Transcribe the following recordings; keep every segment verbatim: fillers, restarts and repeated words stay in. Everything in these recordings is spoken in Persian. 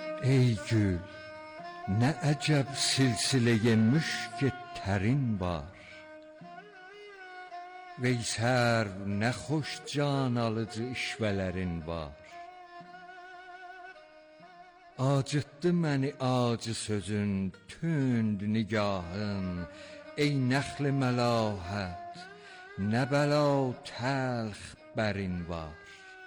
Ey gül, nə əcəb silsiləyə müşk tərin var. Vey sərv, nə xoş can alıcı işvələrin var. Acıtdı məni acı sözün, tünd nigahın. Ey nəxl məlahət, nə bəla təlx bərin var.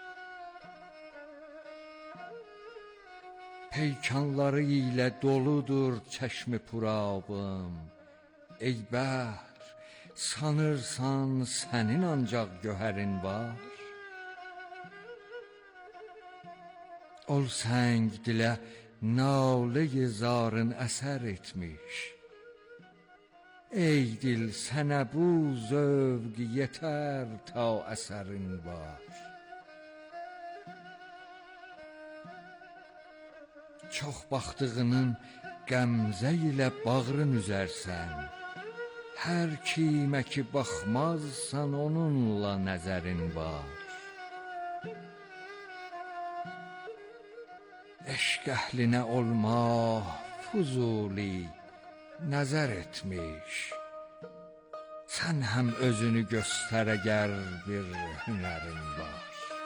Peykanları ilə doludur çeşmi purabım. Ey bəhr, sanırsan sənin ancaq gövhərin var. Ol səng dilə nalə-i zarın əsər etmiş. Ey dil, sənə bu zövq yetər ta əsərin var. Çox baxdığının qəmzə ilə bağrın üzərsən. Hər kimə ki baxmazsan onunla nəzərin var. Eşq əhlinə olma Fuzuli nəzər etmiş. Sən həm özünü göstər əgər bir hünərin var.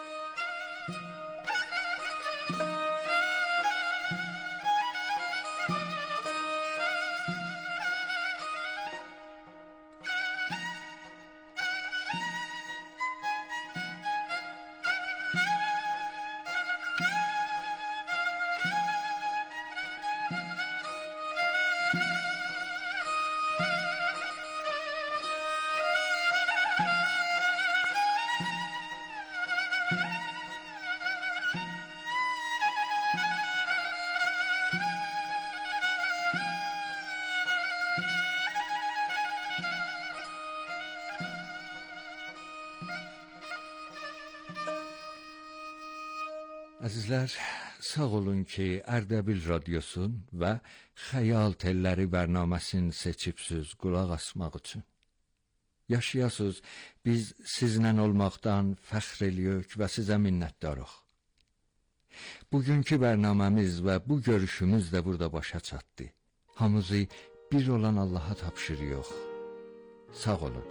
Əzizlər, sağ olun ki, Ərdəbil Radiosun və Xəyal Telləri bərnaməsini seçibsiz qulaq asmaq üçün. Yaşayasız, biz sizlə olmaqdan fəxr eləyək və sizə minnətdarıq. Bugünkü bərnaməmiz və bu görüşümüz də burada başa çatdı. Hamımızı bir olan Allaha tapşırıyıq. Sağ olun.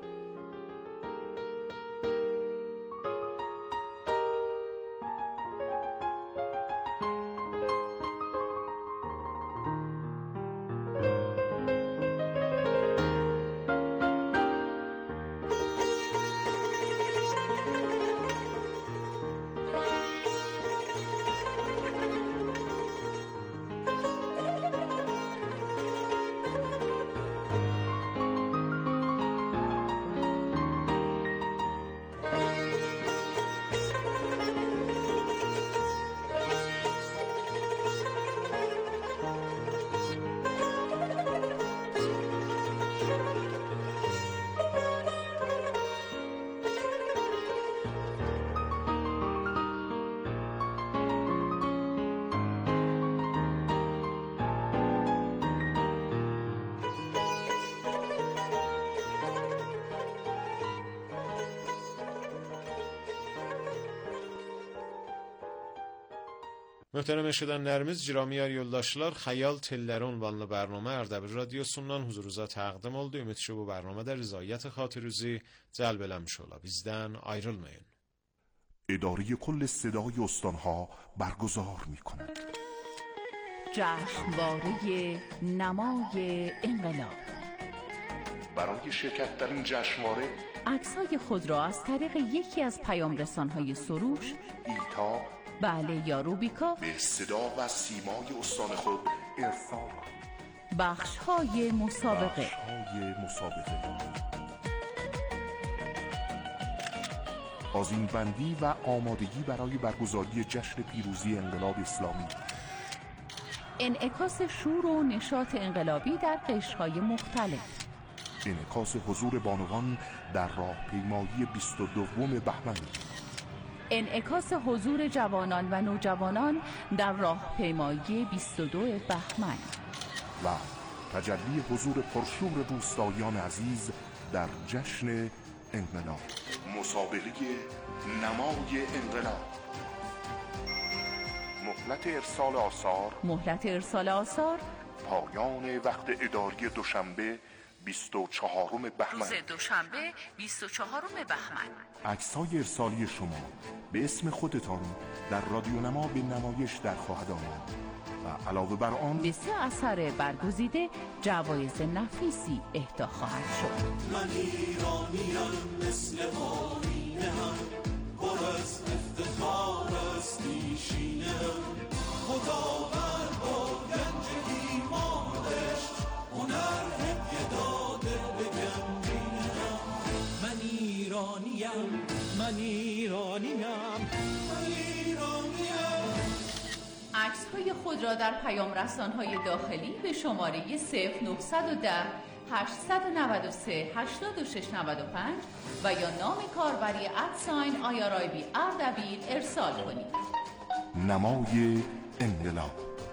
Möhtərəm eşidənlərimiz, ciramiyar yoldaşlar, Xəyal Telləri ünvanlı برنامه Ərdəbil Radiosundan huzurunuza təqdim oldu. Ümid ki bu برنامه در رضایت خاطرروزی جلب eləmiş ola. Bizdən ayrılmayın. اداره کل صدای استانها برگزار می‌کند. جشنواره نمای انقلاب. برای شرکت در این جشنواره عکسای خود را از طریق یکی از پیام‌رسان‌های سروش، ایتا، بله یا روبیکا به صدا و سیمای استان خود ارسال کنید. بخش‌های مسابقه بخش‌های مسابقه آذین بندی و آمادگی برای برگزاری جشن پیروزی انقلاب اسلامی، انعکاس شور و نشاط انقلابی در قشرهای مختلف، انعکاس حضور بانوان در راهپیمایی بیست و دوم بهمن، انعکاس حضور جوانان و نوجوانان در راهپیمایی بیست و دو بهمن و تجلی حضور پرشور روستاییان عزیز در جشن انقلاب. مسابقه نمای انقلاب، مهلت ارسال آثار مهلت ارسال آثار پایان وقت اداری دوشنبه بیست و چهارم بهمن. روز دوشنبه بیست و چهارم بهمن. عکس‌های ارسالی شما به اسم خودتان در رادیو نما به نمایش در خواهد آمد و علاوه بر آن به سه اثر برگزیده جوایز نفیسی اهدا خواهد شد. من ایرانیم مثل آینه‌ام، پر از افتخار است پیشینه‌ام. خداوند با گنج ایمانش هنر هدیه داده به گنجینه‌ام. من ایرانیم، من ایرانیم، من ایرانیم. عکس‌های خود را در پیام رسان‌های داخلی به شماره صفر نه یک صفر هشت نه سه هشت شش نه پنج و یا نام کاربری ادساین آی آر آی بی اردبیل ارسال کنید. نمای انقلاب.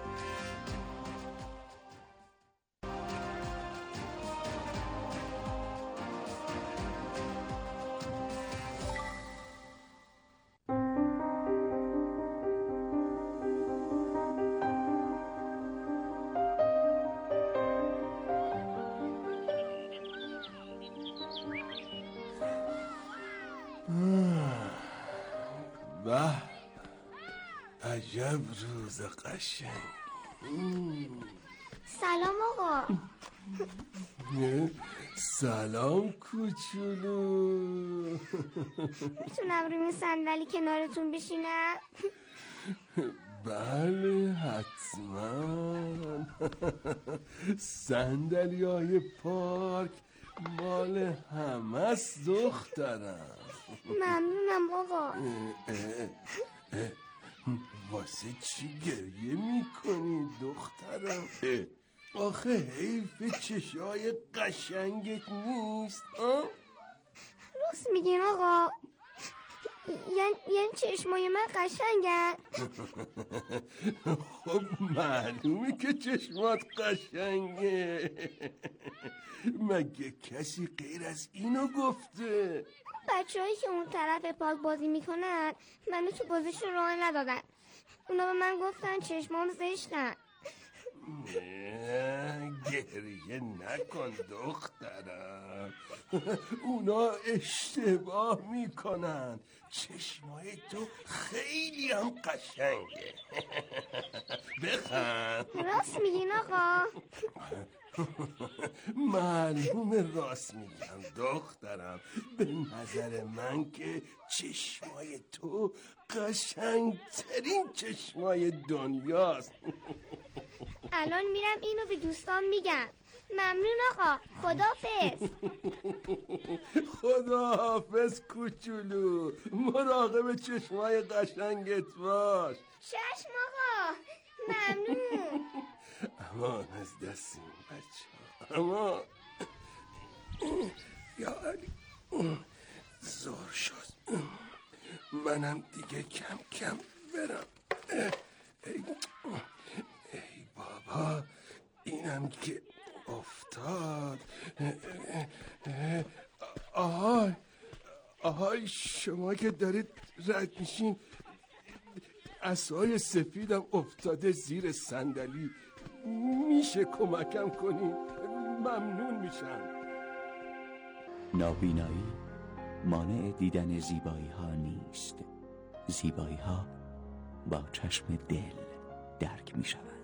به عجب روز قشنگ. سلام آقا. سلام کوچولو. میتونم روی صندلی کنارتون بشینم؟ بله حتما. صندلی های پارک مال همه است دخترم. ممنونم آقا. اه اه اه. واسه چی گریه میکنی دخترم؟ آخه حیف چشای قشنگت نیست؟ آه؟ راست میگین آقا؟ یعنی یعنی چشمای من قشنگن؟ خب معلومه که چشمات قشنگه. مگه کسی غیر از اینو گفته؟ بچه هایی که اون طرف پارک بازی میکنن منو تو بازیشون راه ندادن. اونا به من گفتن چشمام زشتن. گریه نکن دخترم. اونا اشتباه میکنن. چشمای تو خیلی هم قشنگه. بخند. راست میگین آقا؟ معلومه راست میگم دخترم. به نظر من که چشمای تو قشنگترین چشمای دنیاست. الان میرم اینو به دوستان میگم. ممنون آقا. خداحافظ. خداحافظ کوچولو. مراقب چشمای قشنگت باش. چشم آقا. ممنون. امان از دست این بچه ها. امان. یا علی زور شد. منم دیگه کم کم برم. ای, ای بابا اینم که افتاد. آهای آهای شما که دارید رد میشین عصای سفیدم افتاده زیر صندلی. میشه کمکم کنید؟ ممنون میشم. نابینایی مانع دیدن زیبایی ها نیست. زیبایی ها با چشم دل درک می شود.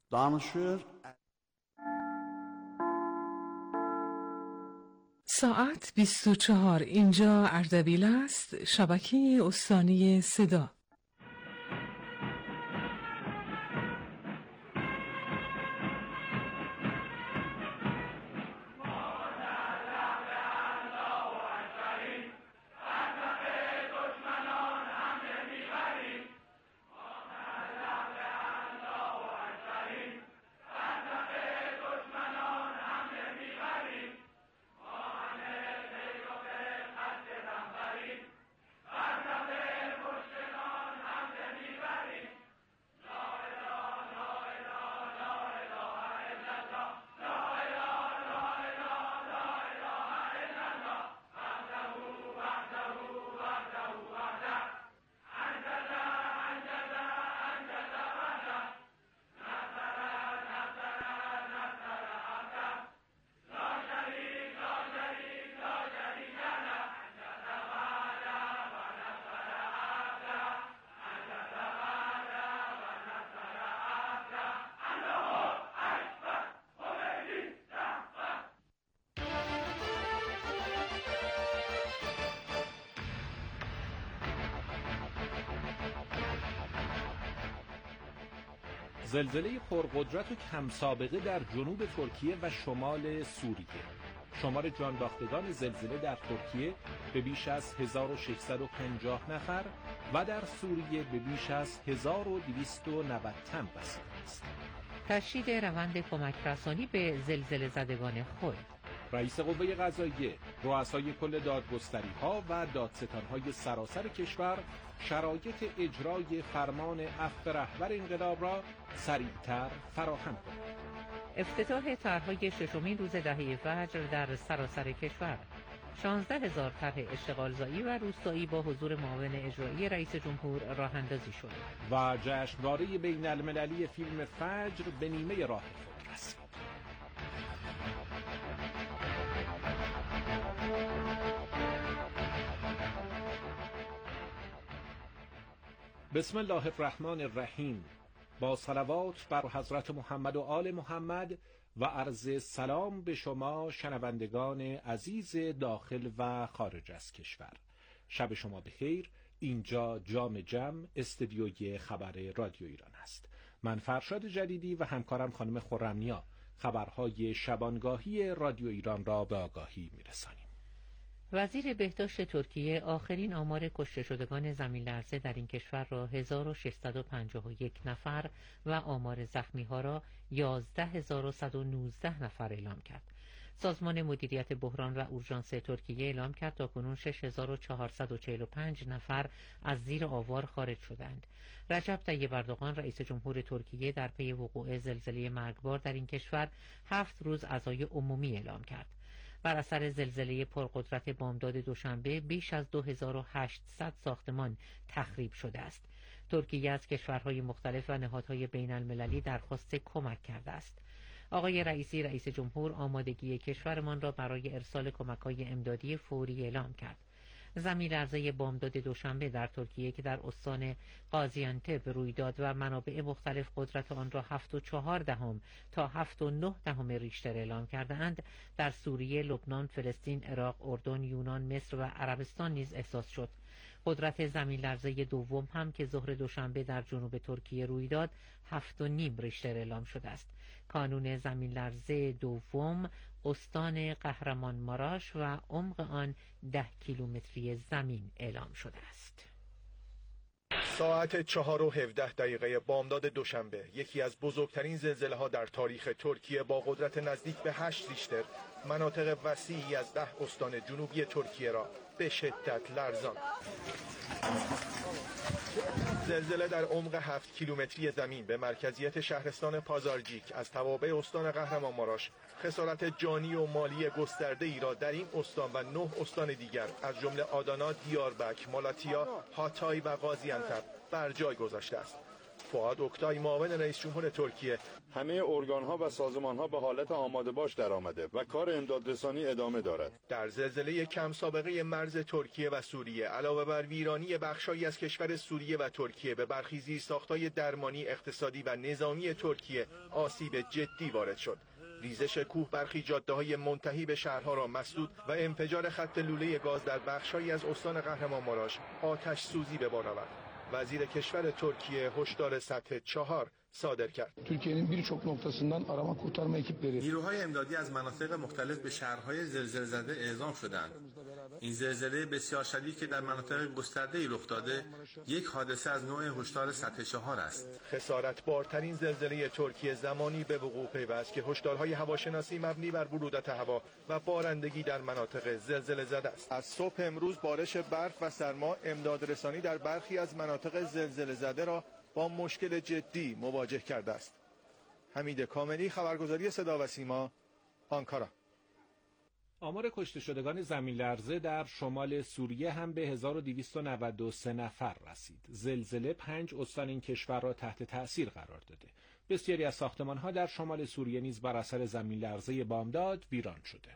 danışır. ساعت بیست و چهار، اینجا اردبیل است، شبکه استانی صدا. زلزله پرقدرت و کم سابقه در جنوب ترکیه و شمال سوریه. شمار جان باختگان زلزله در ترکیه به بیش از هزار و ششصد و پنجاه نفر و در سوریه به بیش از هزار و دویست و نود تن رسیده است. تشدید روند کمک رسانی به زلزله زدگان خود. رئیس قوه قضاییه، رؤسای کل دادگستری‌ها و دادستان‌های سراسر کشور شرایط اجرای فرمان عفو رهبر انقلاب را سریعتر فراهم کنند. افتتاح طرح‌های ششمین روز دهه فجر در سراسر کشور. شانزده هزار طرح اشتغالزایی و روستایی با حضور معاون اجرایی رئیس جمهور راه اندازی شد. و جشنواره بین المللی فیلم فجر به نیمه راه خود رسید. بسم الله الرحمن الرحیم. با صلوات بر حضرت محمد و آل محمد و عرض سلام به شما شنوندگان عزیز داخل و خارج از کشور. شب شما بخیر. اینجا جام جم استدیوی خبر رادیو ایران است. من فرشاد جدیدی و همکارم خانم خرمنیا خبرهای شبانگاهی رادیو ایران را به آگاهی میرسانیم. وزیر بهداشت ترکیه آخرین آمار کشته شدگان زمین لرزه در این کشور را هزار و ششصد و پنجاه و یک نفر و آمار زخمی ها را یازده هزار و صد و نوزده نفر اعلام کرد. سازمان مدیریت بحران و اورژانس ترکیه اعلام کرد تاکنون شش هزار و چهارصد و چهل و پنج نفر از زیر آوار خارج شدند. رجب طیب اردوغان رئیس جمهور ترکیه در پی وقوع زلزله مرگبار در این کشور هفت روز عزای عمومی اعلام کرد. بر اثر زلزله پرقدرت بامداد دوشنبه بیش از دو هزار و هشتصد ساختمان تخریب شده است. ترکیه از کشورهای مختلف و نهادهای بین المللی درخواست کمک کرده است. آقای رئیسی رئیس جمهور آمادگی کشورمان را برای ارسال کمک‌های امدادی فوری اعلام کرد. زمین لرزه بامداد دوشنبه در ترکیه که در استان قازیانتپ روی داد و منابع مختلف قدرت آن را هفت و چهار دهم تا هفت و نه دهم ریشتر اعلام کرده اند، در سوریه، لبنان، فلسطین، عراق، اردن، یونان، مصر و عربستان نیز احساس شد. قدرت زمین لرزه دوم هم که ظهر دوشنبه در جنوب ترکیه روی داد هفت و نیم ریشتر اعلام شده است. کانون زمین لرزه دوم استان قهرمان ماراش و عمق آن ده کیلومتری زمین اعلام شده است. ساعت چهار و هفده دقیقه بامداد دوشنبه یکی از بزرگترین زلزله‌ها در تاریخ ترکیه با قدرت نزدیک به هشت ریشتر مناطق وسیعی از ده استان جنوبی ترکیه را به شدت لرزاند. زلزله در عمق هفت کیلومتری زمین به مرکزیت شهرستان پازارجیک از توابع استان قهرمانماراش خسارت جانی و مالی گسترده ای را در این استان و نه استان دیگر از جمله آدانا، دیاربکر، مالاتیا، هاتای و قازیانتپ بر جای گذاشته است. فؤاد اوکتای معاون رئیس جمهور ترکیه: همه ارگان‌ها و سازمان‌ها به حالت آماده باش درآمده و کار امدادرسانی ادامه دارد. در زلزله کم سابقه مرز ترکیه و سوریه علاوه بر ویرانی بخشایی از کشور سوریه و ترکیه، به برخی زیرساخت‌های درمانی، اقتصادی و نظامی ترکیه آسیب جدی وارد شد. ریزش کوه برخی جاده‌های منتهی به شهرها را مسدود و انفجار خط لوله گاز در بخشایی از استان قهرمانمارش آتش سوزی به بار آورد. وزیر کشور ترکیه هشدار سطح چهار صادر کرد. Türkiye'nin birçok noktasından arama kurtarma ekipleri. نیروهای امدادی از مناطق مختلف به شهرهای زلزله زده اعزام شدند. این زلزله بسیار شدید که در مناطق گسترده‌ای رخ داده، یک حادثه از نوع هشدار سطح چهار است. خسارت بارترین زلزله ترکیه زمانی به وقوع پیوست که هشدارهای هواشناسی مبنی بر برودت هوا و بارندگی در مناطق زلزله زده است. از صبح امروز بارش برف و سرما امدادرسانی در برخی از مناطق زلزله زده را با مشکل جدی مواجه کرده است. حمید کاملی، خبرگزاری صدا و سیما، آنکارا. آمار کشته شدگان زمین لرزه در شمال سوریه هم به هزار و دویست و نود و سه نفر رسید. زلزله پنج استان این کشور را تحت تأثیر قرار داده. بسیاری از ساختمان‌ها در شمال سوریه نیز بر اثر زمین لرزه بامداد ویران شده.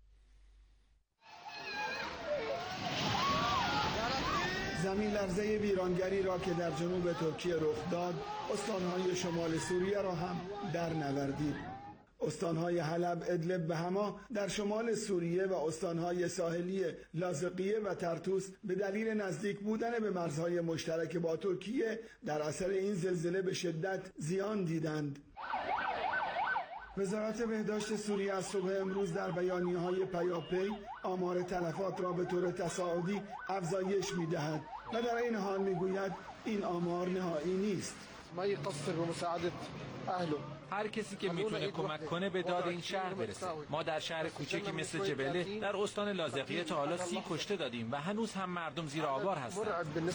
زمین لرزه ویرانگری را که در جنوب ترکیه رخ داد، استانهای شمال سوریه را هم در نوردید. استانهای حلب، ادلب و حما در شمال سوریه و استانهای ساحلی لاذقیه و ترتوس به دلیل نزدیک بودن به مرزهای مشترک با ترکیه در اثر این زلزله به شدت زیان دیدند. وزارت بهداشت سوریه از صبح امروز در بیانیه‌های پیاپی آمار تلفات را به طور تصاعدی افزایش می‌دهد و در این حال می‌گوید این آمار نهایی نیست. ما يقصر بمساعدة أهله. هر کسی که میتونه کمک کنه به داد این شهر برسه. ما در شهر کوچکی مثل جبله در استان لاذقیه تا حالا سی کشته دادیم و هنوز هم مردم زیر آوار هستند.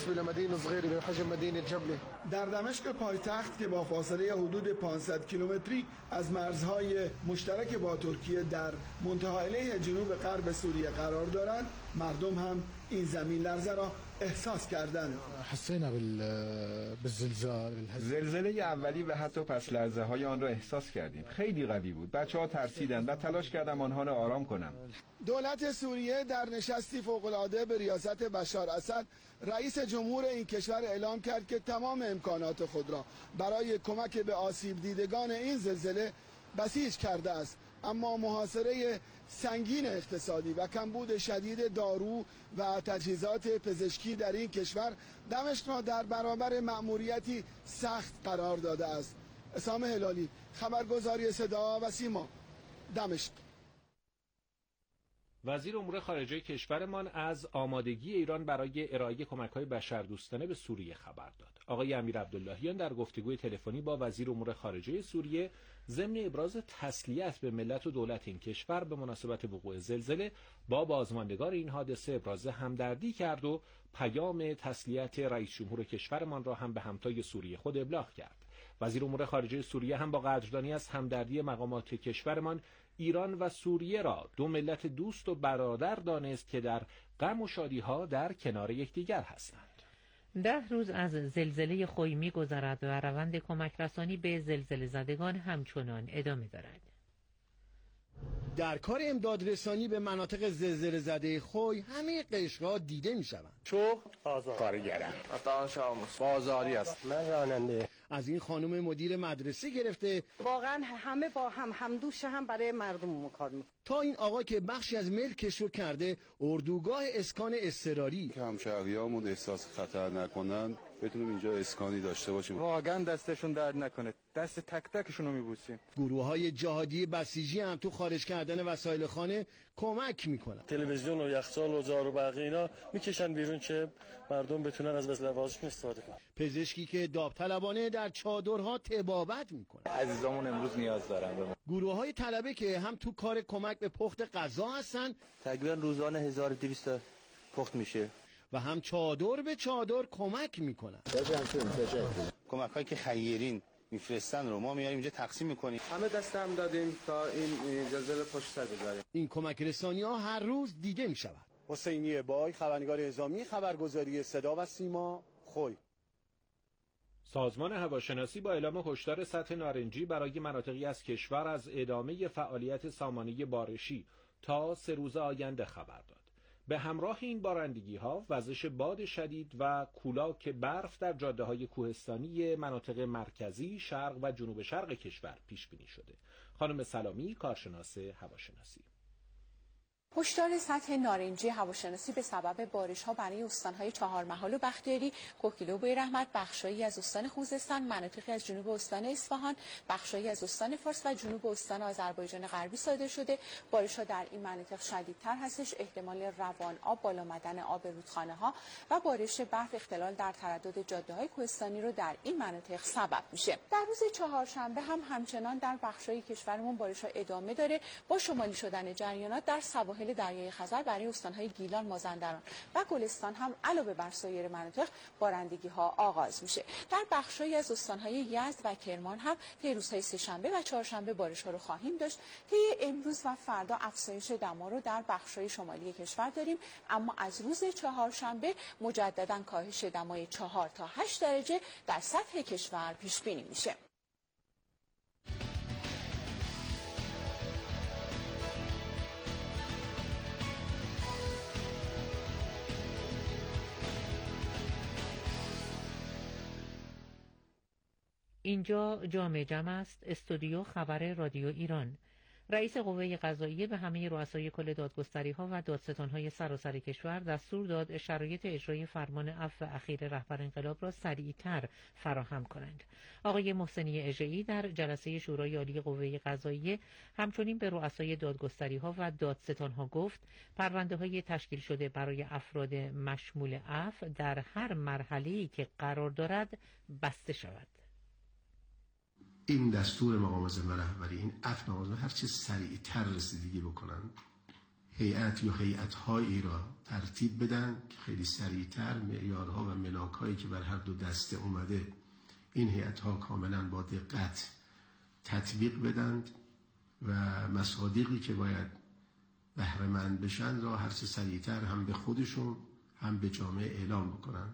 در دمشق پایتخت که با فاصله حدود پانصد کیلومتری از مرزهای مشترک با ترکیه در منتهی جنوب غرب سوریه قرار دارند، مردم هم این زمین لرزه را احساس کردند. حسینا بالزلزال. زلزله اولی و حتی پس لرزه های آن را احساس کردیم. خیلی قوی بود. بچه‌ها ترسیدند و تلاش کردم آنها را آرام کنم. دولت سوریه در نشستی فوق‌العاده به ریاست بشار اسد، رئیس جمهور این کشور اعلام کرد که تمام امکانات خود را برای کمک به آسیب دیدگان این زلزله بسیج کرده است. اما محاصره سنگین اقتصادی و کمبود شدید دارو و تجهیزات پزشکی در این کشور دمشق را در برابر مأموریتی سخت قرار داده است. اسام هلالی، خبرگزاری صدا و سیما، دمشق. وزیر امور خارجه کشورمان از آمادگی ایران برای ارائه کمک‌های بشردوستانه به سوریه خبر داد. آقای امیر عبداللهیان در گفتگوی تلفنی با وزیر امور خارجه سوریه ضمن ابراز تسلیت به ملت و دولت این کشور به مناسبت وقوع زلزله با بازماندگان این حادثه ابراز همدردی کرد و پیام تسلیت رئیس جمهور کشورمان را هم به همتای سوریه خود ابلاغ کرد. وزیر امور خارجه سوریه هم با قدردانی از همدردی مقامات کشورمان، ایران و سوریه را دو ملت دوست و برادر دانست که در غم و شادی‌ها در کنار یکدیگر هستند. ده روز از زلزله خوی می‌گذرد و روند کمک رسانی به زلزله زدگان همچنان ادامه دارد. در کار امدادرسانی به مناطق زلزله زده خوی همه قشرها دیده می‌شوند. چو کارگرم، بازاری است. من راننده. از این خانم مدیر مدرسه گرفته واقعا همه با هم همدوش هم برای مردم کار می‌کنن، تا این آقا که بخشی از ملکش رو کرده اردوگاه اسکان اضطراری که همشهریامون احساس خطر نکنن، بتونیم اینجا اسکانی داشته باشیم. واقعا دستشون درد نکنه، دست تک تکشون رو میبوسیم. گروه‌های جهادی بسیجی هم تو خارج کردن وسایل خانه کمک میکنن. تلویزیون و یخچال و جارو برقی اینا میکشن بیرون که مردم بتونن از لوازمشون استفاده کنن. پزشکی که داوطلبانه در چادرها طبابت میکنه. عزیزامون امروز نیاز دارن به ما. گروه‌های طلبه که هم تو کار کمک به پخت غذا هستن، تقریبا روزانه هزار و دویست پخت میشه و هم چادر به چادر کمک میکنن. کمک‌هایی که خیرین میفرستن رو ما میاریم اینجا تقسیم میکنیم. همه دست هم دادیم تا این زلزله پشت سر بذاریم. این کمک رسانی‌ها هر روز دیده میشود. حسینی بای، خبرنگار اعزامی، خبرگزاری صدا و سیما، خوی. سازمان هواشناسی با اعلام هشدار سطح نارنجی برای مناطقی از کشور از ادامه فعالیت سامانه بارشی تا سه روز آینده خبر داد. به همراه این بارندگی‌ها وزش باد شدید و کولاک برف در جاده‌های کوهستانی مناطق مرکزی، شرق و جنوب شرق کشور پیش بینی شده. خانم سلامی، کارشناس هواشناسی: هشدار سطح نارنجی هواشناسی به سبب بارش‌ها برای استان‌های چهارمحال و بختیاری، کوکیلو و بویراحمد، بخشایی از استان خوزستان، مناطقی از جنوب استان اصفهان، بخشایی از استان فارس و جنوب استان آذربایجان غربی صادر شده. بارش‌ها در این مناطق شدیدتر هستش. احتمال روان آب، بالا آمدن آب رودخانه‌ها و بارش برف اختلال در تردد جاده‌های کوهستانی رو در این مناطق سبب میشه. در روز چهارشنبه هم همچنان در بخش‌های کشورمون بارش‌ها ادامه داره با شمالی شدن جریانات در سواحل دریای خزر برای استان‌های گیلان، مازندران و گلستان هم علاوه بر سایر مناطق بارندگی‌ها آغاز میشه. در بخش‌هایی از استان‌های یزد و کرمان هم طی روزهای سه‌شنبه و چهارشنبه بارش‌ها رو خواهیم داشت. طی امروز و فردا افزایش دما رو در بخش‌های شمالی کشور داریم، اما از روز چهارشنبه مجدداً کاهش دمای چهار تا هشت درجه در سطح کشور پیش بینی میشه. اینجا جامع جمع است، استودیو خبر رادیو ایران. رئیس قوه قضاییه به همه رؤسای کل دادگستری‌ها و دادستان‌های سراسر کشور دستور داد شرایط اجرای فرمان عفو اخیر رهبر انقلاب را سریعتر فراهم کنند. آقای محسنی اژه‌ای در جلسه شورای عالی قوه قضاییه همچنین به رؤسای دادگستری‌ها و دادستان‌ها گفت پرونده‌های تشکیل شده برای افراد مشمول عفو در هر مرحله‌ای که قرار دارد بسته شود. این دستور مقام معظم رهبری، این عفو مقام هر چه سریعتر رسیدگی بکنن، هیئت یا هیئت‌هایی را ترتیب بدن که خیلی سریعتر معیارها و ملاک‌هایی که بر هر دو دسته اومده این هیئت‌ها کاملا با دقت تطبیق بدند و مصادیقی که باید بهره مند بشن را هر چه سریعتر هم به خودشون هم به جامعه اعلام بکنن.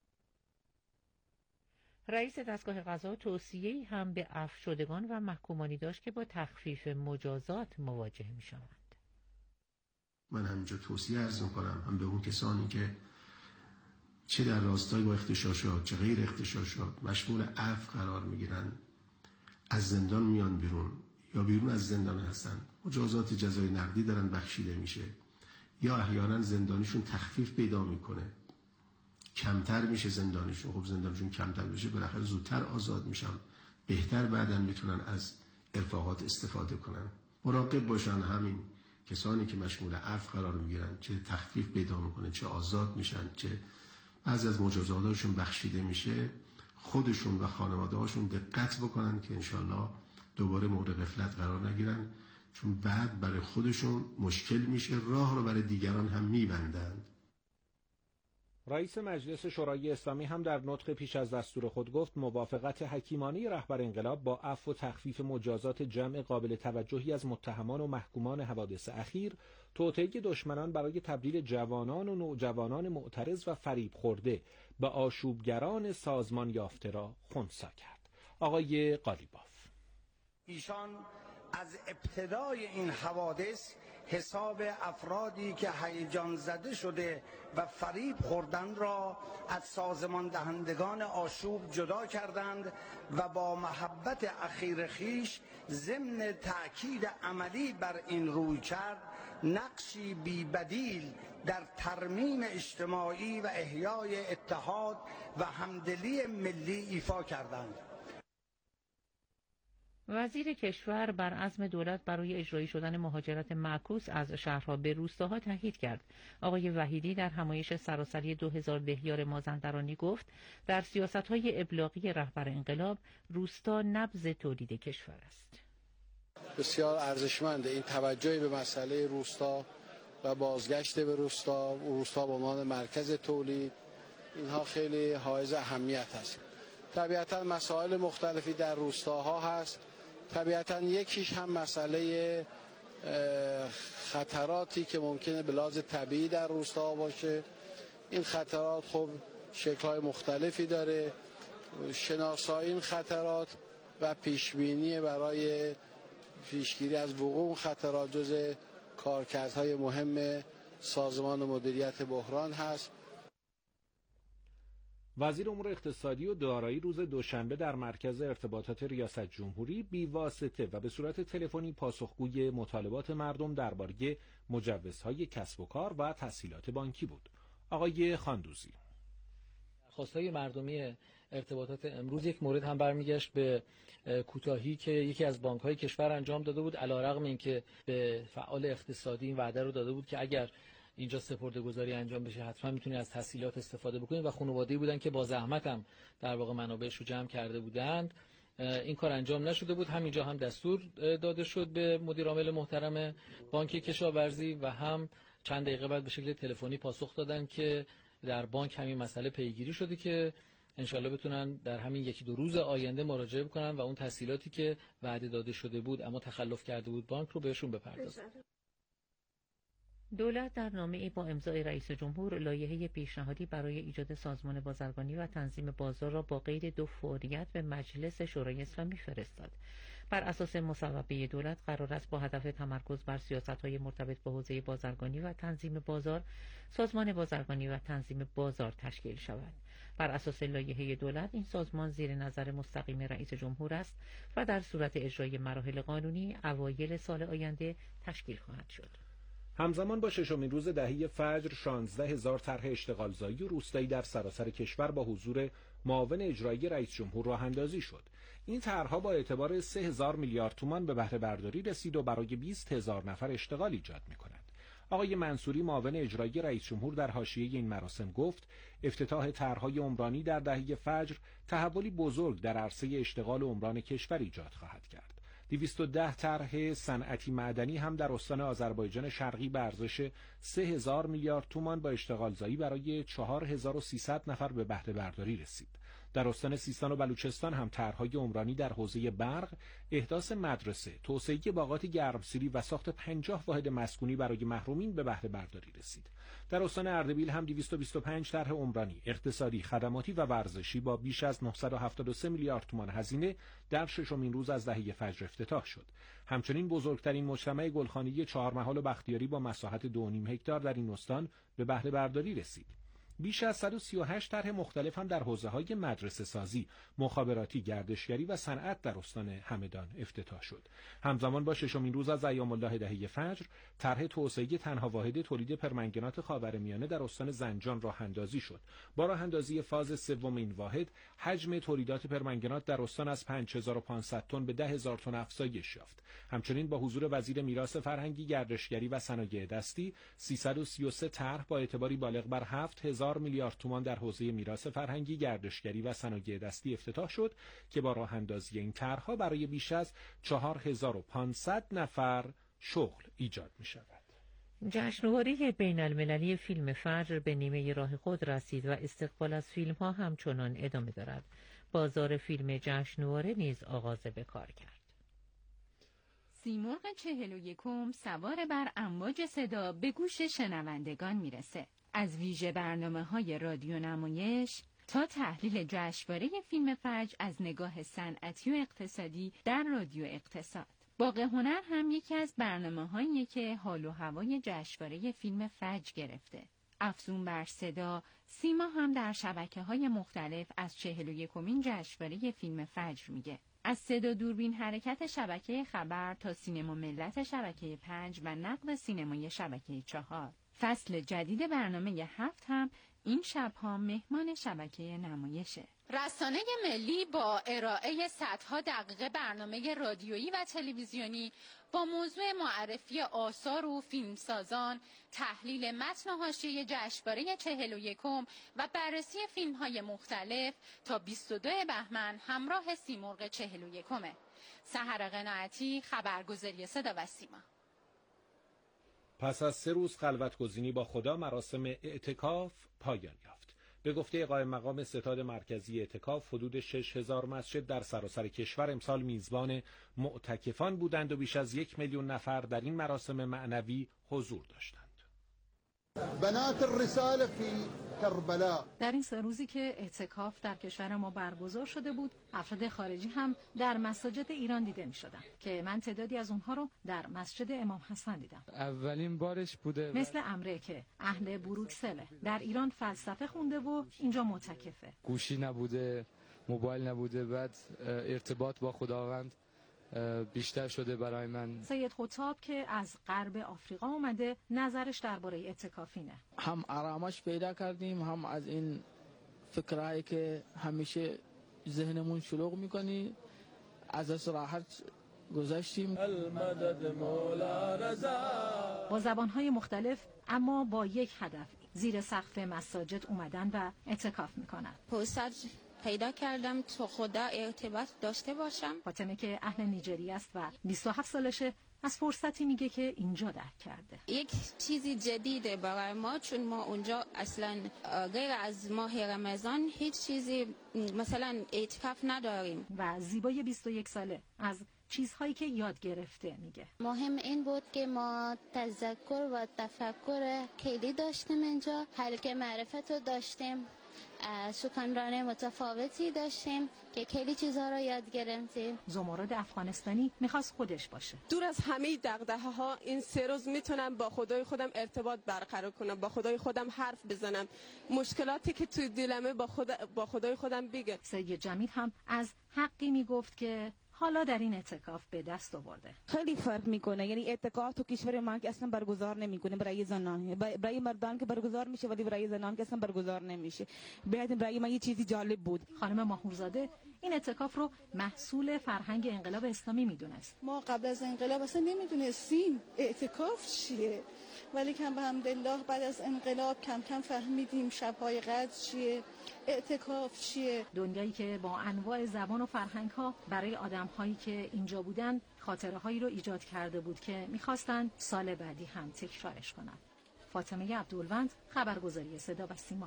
رئیس دستگاه قضا توصیه‌ای هم به عفو شدگان و محکومانی داشت که با تخفیف مجازات مواجه می‌شوند. من همینجا توصیه عرض می‌کنم هم به اون کسانی که چه در راستای با اغتشاشات چه غیر اغتشاشات مشمول عفو قرار می‌گیرن، از زندان میان بیرون یا بیرون از زندان هستن، مجازات جزای نقدی دارن بخشیده میشه یا احیانا زندانیشون تخفیف پیدا میکنه، کمتر میشه زندانشون. خب زندانشون کمتر بشه بالاخره زودتر آزاد میشن، بهتر بعداً میتونن از ارفاقات استفاده کنن. مراقب باشن همین کسانی که مشمول عفو قرار میگیرن، چه تخفیف پیدا میکنه چه آزاد میشن چه بعضی از مجازاتشون بخشیده میشه، خودشون و خانواده هاشون دقت بکنن که انشالله دوباره مورد غفلت قرار نگیرن، چون بعد برای خودشون مشکل میشه، راه رو برای دیگران هم میبندن. رئیس مجلس شورای اسلامی هم در نطق پیش از دستور خود گفت موافقت حکیمانه رهبر انقلاب با عفو و تخفیف مجازات جمع قابل توجهی از متهمان و محکومان حوادث اخیر توطئه دشمنان برای تبدیل جوانان و نوجوانان معترض و فریب خورده به آشوبگران سازمان یافته را خنثی کرد. آقای قالیباف: ایشان از ابتدای این حوادث حساب افرادی که هیجان زده شده و فریب خوردند را از سازمان دهندگان آشوب جدا کردند و با محبت اخیر خیش ضمن تأکید عملی بر این روی کرد نقشی بی بدیل در ترمیم اجتماعی و احیای اتحاد و همدلی ملی ایفا کردند. وزیر کشور بر عزم دولت برای اجرایی شدن مهاجرت معکوس از شهرها به روستاها تاکید کرد. آقای وحیدی در همایش سراسری دو هزار دهیار مازندرانی گفت در سیاست‌های ابلاغی رهبر انقلاب روستا نبض تولید کشور است. بسیار ارزشمنده این توجه به مسئله روستا و بازگشت به روستا، روستا به عنوان مرکز تولید، اینها خیلی حائز اهمیت است. طبیعتاً مسائل مختلفی در روستاها هست، طبیعتاً یکیش هم مسئله خطراتی که ممکنه به لحاظ طبیعی در روستا باشه. این خطرات خب شکل‌های مختلفی داره شناسایی این خطرات و پیشبینی برای پیشگیری از وقوع اون خطرات جز کارکردهای مهم سازمان مدیریت بحران هست. وزیر امور اقتصادی و دارایی روز دوشنبه در مرکز ارتباطات ریاست جمهوری بی‌واسطه و به صورت تلفنی پاسخگوی مطالبات مردم درباره مجوزهای کسب و کار و تسهیلات بانکی بود. آقای خاندوزی: خواستهای مردمی ارتباطات امروز یک مورد هم برمیگشت به کوتاهی که یکی از بانک‌های کشور انجام داده بود، علیرغم اینکه به فعال اقتصادی این وعده رو داده بود که اگر اینجا سپرده‌گذاری انجام بشه حتما میتونی از تسهیلات استفاده بکنی و خانواده‌ای بودن که با زحمت هم در واقع منابعش رو جمع کرده بودند. این کار انجام نشده بود. همینجا هم دستور داده شد به مدیر عامل محترم بانک کشاورزی و هم چند دقیقه بعد به شکل تلفنی پاسخ دادن که در بانک همین مسئله پیگیری شده که انشالله بتونن در همین یکی دو روز آینده مراجعه بکنن و اون تسهیلاتی که وعده داده شده بود اما تخلف کرده بود بانک رو بهشون بپردازن. دولت در نامه‌ای با امضای رئیس جمهور لایحه پیشنهادی برای ایجاد سازمان بازرگانی و تنظیم بازار را با قید دو فوریت به مجلس شورای اسلامی فرستاد. بر اساس مصوبه دولت قرار است با هدف تمرکز بر سیاست‌های مرتبط با حوزه بازرگانی و تنظیم بازار، سازمان بازرگانی و تنظیم بازار تشکیل شود. بر اساس لایحه دولت این سازمان زیر نظر مستقیم رئیس جمهور است و در صورت اجرای مراحل قانونی اوایل سال آینده تشکیل خواهد شد. همزمان با ششمین روز دهه فجر شانزده هزار طرح اشتغالزایی و روستایی در سراسر کشور با حضور معاون اجرایی رئیس جمهور راه اندازی شد. این طرح‌ها با اعتبار سه هزار میلیارد تومان به بهره برداری رسید و برای بیست هزار نفر اشتغال ایجاد می‌کند. آقای منصوری معاون اجرایی رئیس جمهور در حاشیه این مراسم گفت افتتاح طرح‌های عمرانی در دهه فجر تحولی بزرگ در عرصه اشتغال عمران کشور ایجاد خواهد کرد. دویست و ده طرح صنعتی معدنی هم در استان آذربایجان شرقی به ارزش سه هزار میلیارد تومان با اشتغالزایی برای چهار هزار و سیصد نفر به بهره برداری رسید. در استان سیستان و بلوچستان هم طرح‌های عمرانی در حوزه برق، احداث مدرسه، توسعه باغات گرمسیری و ساخت پنجاه واحد مسکونی برای محرومین به بهره برداری رسید. در استان اردبیل هم دویست و بیست و پنج طرح عمرانی، اقتصادی، خدماتی و ورزشی با بیش از نهصد و هفتاد و سه میلیارد تومان هزینه در ششمین روز از دهه فجر افتتاح شد. همچنین بزرگترین مجتمع گلخانه‌ای چهارمحال و بختیاری با مساحت دو و نیم هکتار در این استان به بهره برداری رسید. بیش از صد و سی و هشت طرح مختلف هم در حوزه‌های مدرسه سازی، مخابراتی، گردشگری و صنعت در استان همدان افتتاح شد. همزمان با ششمین روز از ایام الله دهه فجر، طرح توسعه تنها واحد تولید پرمنگنات خاورمیانه در استان زنجان راه اندازی شد. با راه اندازی فاز سوم این واحد، حجم تولیدات پرمنگنات در استان از پنج هزار و پانصد تن به ده هزار تن افزایش یافت. همچنین با حضور وزیر میراث فرهنگی، گردشگری و صنایع دستی، سیصد و سی و سه طرح با اعتباری بالغ بر هفت هزار میلیارد تومان در حوزه میراث فرهنگی، گردشگری و صنایع دستی افتتاح شد که با راه اندازی این طرح‌ها برای بیش از چهار هزار و پانصد نفر شغل ایجاد می شود. جشنواره بین المللی فیلم فجر به نیمه راه خود رسید و استقبال از فیلم ها همچنان ادامه دارد. بازار فیلم جشنواره نیز آغاز به کار کرد. سیمرغ چهل و یکم سوار بر امواج صدا به گوش شنوندگان میرسه. از ویژه برنامه‌های رادیو نمایش تا تحلیل جشنواره فیلم فجر از نگاه صنعتی و اقتصادی در رادیو اقتصاد. باغ هنر هم یکی از برنامه‌هاییه که حال و هوای جشنواره فیلم فجر گرفته. افزون بر صدا، سیما هم در شبکه‌های مختلف از چهل و یکمین جشنواره فیلم فجر میگه. از صدا دوربین حرکت شبکه خبر تا سینما ملت شبکه پنج و نقد سینمای شبکه چهار. فصل جدید برنامه هفت هم این شبها مهمان شبکه نمایشه. رسانه ملی با ارائه صدها دقیقه برنامه رادیویی و تلویزیونی با موضوع معرفی آثار و فیلمسازان، تحلیل متن حاشیه جشنواره چهل و یکم و بررسی فیلم‌های مختلف تا بیست و دو بهمن همراه سیمرغ چهل و یکمه. سحر قناعتی، خبرگزاری صدا و سیما. پس از سه روز خلوتگزینی با خدا، مراسم اعتکاف پایان یافت. به گفته قائم مقام ستاد مرکزی اعتکاف، حدود شش هزار مسجد در سراسر کشور امسال میزبان معتکفان بودند و بیش از یک میلیون نفر در این مراسم معنوی حضور داشتند. بنات الرسالة في کربلا. در این سه روزی که اعتکاف در کشور ما برگزار شده بود، افراد خارجی هم در مساجد ایران دیده می شدن که من تعدادی از اونها رو در مسجد امام حسن دیدم. اولین بارش بوده. مثل امره که اهل بروکسله، در ایران فلسفه خونده و اینجا معتکفه. گوشی نبوده، موبایل نبوده، بعد ارتباط با خداوند بیشتر شده برای من. سید خطاب که از غرب آفریقا اومده، نظرش درباره اعتکافینه. هم آرامش پیدا کردیم، هم از این فکرهایی که همیشه ذهنمون شلوغ میکنی از راحت گذشتیم. المدد مولا رضا. با زبانهای مختلف اما با یک هدف، زیر سقف مساجد اومدن و اعتکاف میکنن. فرصت پیدا کردم تو خدا ارتباط داشته باشم. فاطمه که اهل نیجری است و بیست و هفت سالشه، از فرصتی میگه که اینجا درک کرده. یک چیزی جدیده برای ما، چون ما اونجا اصلا غیر از ماه رمضان هیچ چیزی مثلا اعتکاف نداریم. و زیبای بیست و یک ساله از چیزهایی که یاد گرفته میگه مهم این بود که ما تذکر و تفکر کلی داشتیم اینجا، حلقه معرفت رو داشتیم، سخنرانی متفاوتی داشتیم که کلی چیزها رو یاد گرفتیم. زمرد افغانستانی میخواست خودش باشه. دور از همه دغدغه ها این سه روز میتونم با خدای خودم ارتباط برقرار کنم، با خدای خودم حرف بزنم، مشکلاتی که توی دلمه با خود با خدای خودم بگم. سید جمیل هم از حقی میگفت که حالا در این اعتکاف به دست آورده. خیلی فرق میکنه، یعنی اعتکاف تو کشور ما که اصلا برگزار نمیکنه برای زنان، برای مردان که برگزار میشه ولی برای زنان که اصلا برگزار نمیشه. بهتون برای من یه چیزی جالب بود. خانم ماهورزاده این اعتکاف رو محصول فرهنگ انقلاب اسلامی میدونست. ما قبل از انقلاب اصلا نمیدونستیم اعتکاف چیه، ولی کم به حمدالله بعد از انقلاب کم کم فهمیدیم شب‌های قدر چیه، اعتکاف چیه. دنیایی که با انواع زبان و فرهنگ ها برای آدم هایی که اینجا بودن خاطره هایی رو ایجاد کرده بود که میخواستن سال بعدی هم تکرارش کنن. فاطمه عبدالوند، خبرگزاری صدا و سیما.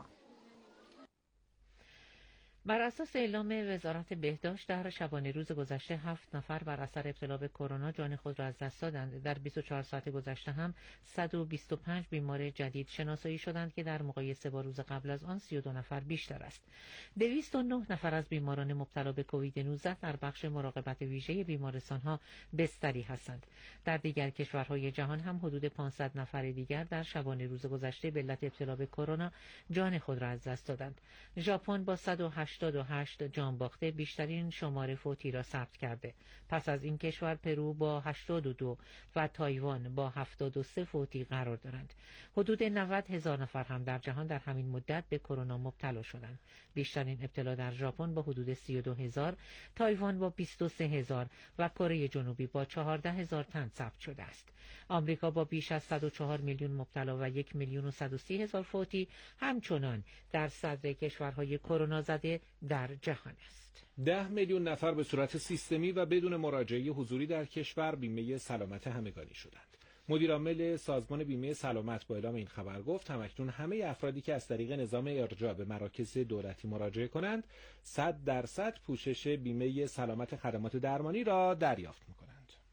بر اساس اعلام وزارت بهداشت در شبانه روز گذشته هفت نفر بر اثر ابتلا به کرونا جان خود را از دست دادند. در بیست و چهار ساعت گذشته هم صد و بیست و پنج بیمار جدید شناسایی شدند که در مقایسه با روز قبل از آن سی و دو نفر بیشتر است. دویست و نه نفر از بیماران مبتلا به کووید نوزده در بخش مراقبت ویژه بیمارستان‌ها بستری هستند. در دیگر کشورهای جهان هم حدود پانصد نفر دیگر در شبانه روز گذشته به علت ابتلا به کرونا جان خود را از دست دادند. ژاپن با صد و هشتاد و هشت جان باخته بیشترین شمار فوتی را ثبت کرده. پس از این کشور پرو با هشتاد و دو و تایوان با هفتاد و سه فوتی قرار دارند. حدود نود هزار نفر هم در جهان در همین مدت به کرونا مبتلا شدند. بیشترین ابتلا در ژاپن با حدود سی و دو هزار، تایوان با بیست و سه هزار و کره جنوبی با چهارده هزار تن ثبت شده است. آمریکا با بیش از صد و چهار میلیون مبتلا و یک میلیون و صد و سی هزار فوتی همچنان در صدر کشورهای کرونا زده در جهان است. ده میلیون نفر به صورت سیستمی و بدون مراجعه حضوری در کشور بیمه سلامت همگانی شدند. مدیر عامل سازمان بیمه سلامت با اعلام این خبر گفت همکنون همه افرادی که از طریق نظام ارجاع به مراکز دولتی مراجعه کنند صد درصد پوشش بیمه سلامت خدمات درمانی را دریافت می‌کنند.